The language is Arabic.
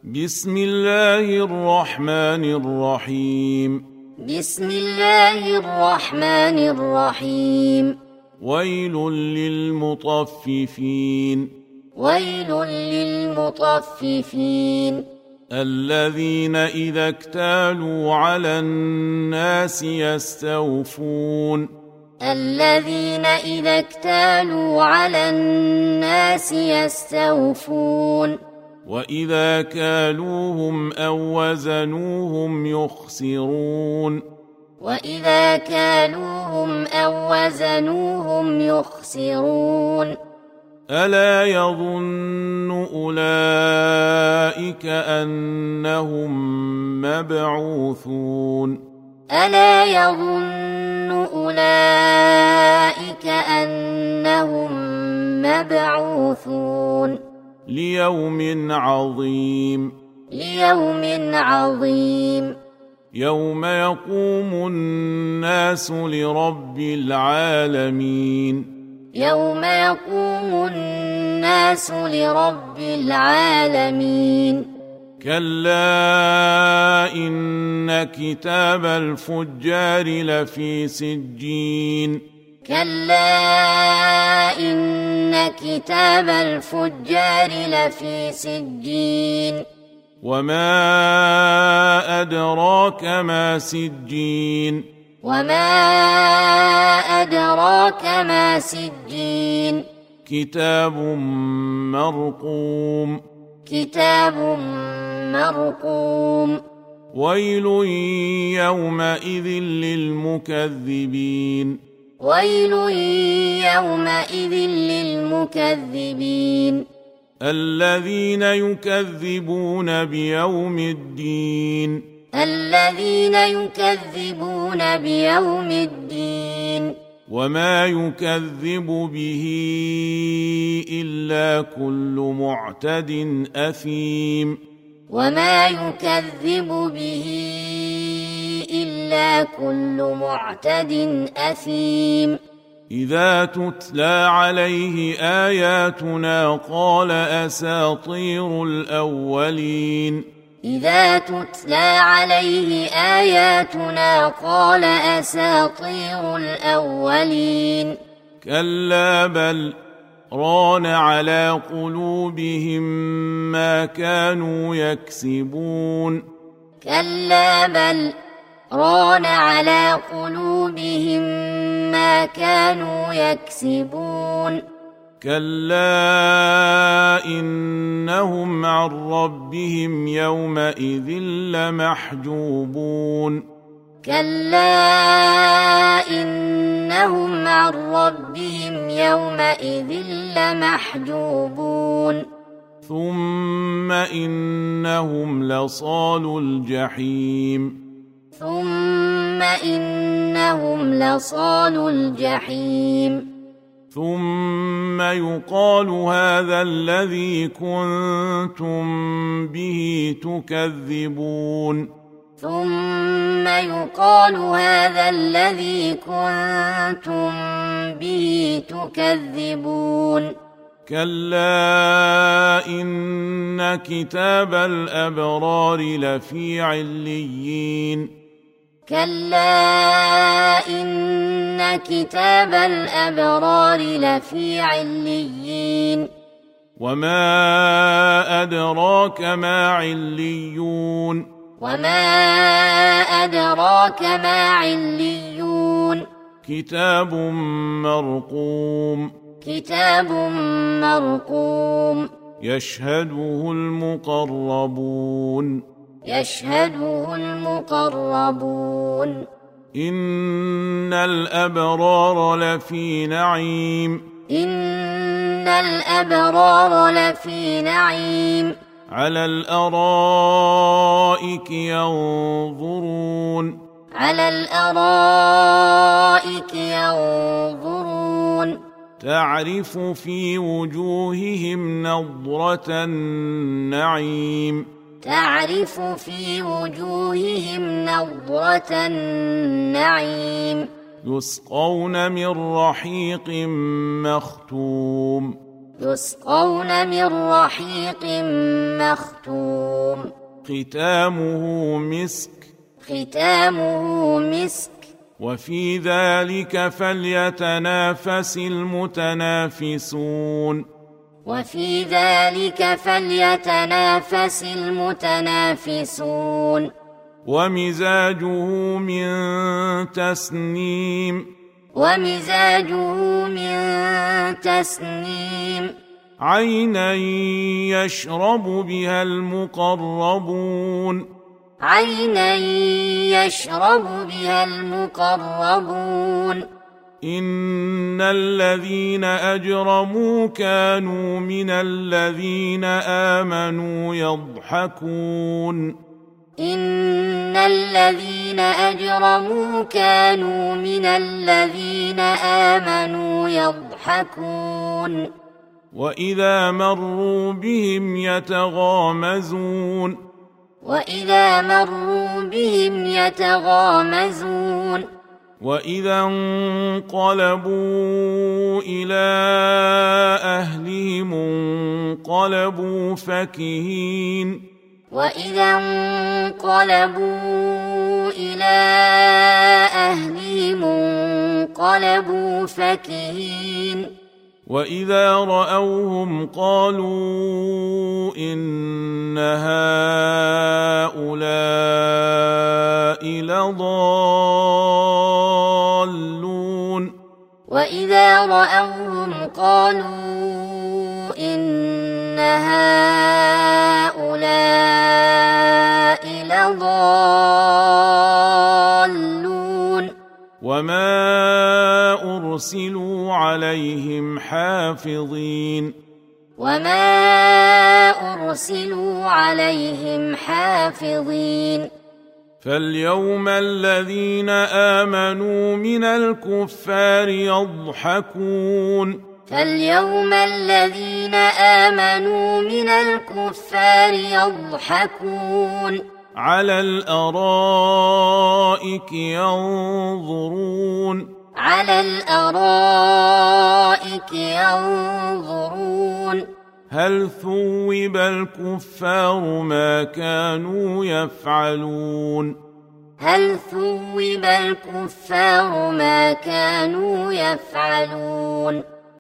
بسم الله الرحمن الرحيم. بسم الله الرحمن الرحيم. ويل للمطففين. ويل للمطففين. الذين إذا اكتالوا على الناس يستوفون. الذين إذا اكتالوا على الناس يستوفون. وإذا كالوهم أو وزنوهم يخسرون. وإذا كالوهم أو وزنوهم يخسرون. ألا يظن أولئك أنهم مبعوثون. ألا يظن أولئك أنهم مبعوثون ليوم عظيم. ليوم عظيم. يوم يقوم الناس لرب العالمين. يوم يقوم الناس لرب العالمين. كلا إن كتاب الفجار لفي سجين. كلا إن كتاب الفجار لفي سجين. وما أدراك ما سجين. وما أدراك ما سجين. كتاب مرقوم. كتاب مرقوم. ويل يومئذ للمكذبين. ويل يومئذ للمكذبين. الذين يكذبون بيوم الدين. الذين يكذبون بيوم الدين. وما يكذب به إلا كل معتد أثيم. وما يكذب به إلا كل معتد أثيم. إذا تتلى عليه آياتنا قال أساطير الأولين. إذا تتلى عليه آياتنا قال أساطير الأولين. كلا بل ران على قلوبهم ما كانوا يكسبون. كلا بل ران على قلوبهم ما كانوا يكسبون. كلا إنهم عن ربهم يومئذ لمحجوبون. كلا إنهم عن ربهم يومئذ لمحجوبون. ثم إنهم لصالو الجحيم. ثم إنهم لصالو الجحيم. ثم يقال هذا الذي كنتم به تكذبون. ثم يقال هذا الذي كنتم به تكذبون. كلا إن كتاب الأبرار لفي عليين. كلا إن كتاب الأبرار لفي عليين. وما أدراك ما عليون. وما أدراك ما عليون. كتاب مرقوم. كتاب مرقوم. يشهده المقربون. يشهده المقربون. إن الأبرار لفي نعيم. إن الأبرار لفي نعيم. على الأرائك ينظرون. على الأرائك ينظرون. تعرف في وجوههم نضرة النعيم. تعرف في وجوههم نضرة النعيم. يسقون من رحيق مختوم. يسقون من رحيق مختوم. ختامه مسك ختامه مسك وفي ذلك فليتنافس المتنافسون وفي ذلك فليتنافس المتنافسون ومزاجه من تسنيم ومزاجه من تسنيم عينا يشرب بها المقربون عينا يشرب بها المقربون إن الذين أجرموا كانوا من الذين آمنوا يضحكون إن الذين أجرموا كانوا من الذين آمنوا يضحكون وإذا مروا بهم يتغامزون وإذا مروا بهم يتغامزون وإذا انقلبوا إلى أهلهم انقلبوا فكهين وإذا انقلبوا إلى أهلهم انقلبوا فكهين وإذا رأوهم قالوا إن هؤلاء لضالون وإذا رأوهم قالوا إن هؤلاء لضالون وما أرسلوا عليهم حافظين وما أرسلوا عليهم حافظين فاليوم الذين آمنوا من الكفار يضحكون فاليوم الذين آمنوا من الكفار يضحكون على الأرائك ينظرون على الأرائك ينظرون هل ثوب الكفار ما كانوا يفعلون هل ثوب الكفار ما كانوا يفعلون